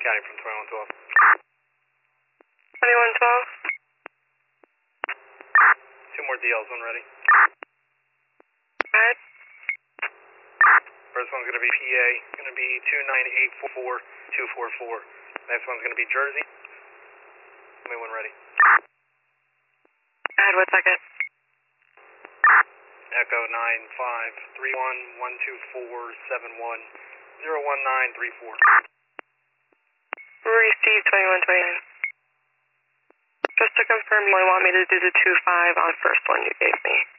County from 2112. 2112. Two more DLs, one ready. Go ahead. First one's going to be PA, going to be 29844-244. Next one's going to be Jersey. Give me one ready. Go ahead, what second? Echo 9531-12471-01934. Receive 2129. Just to confirm, you only want me to do the 25 on first one you gave me.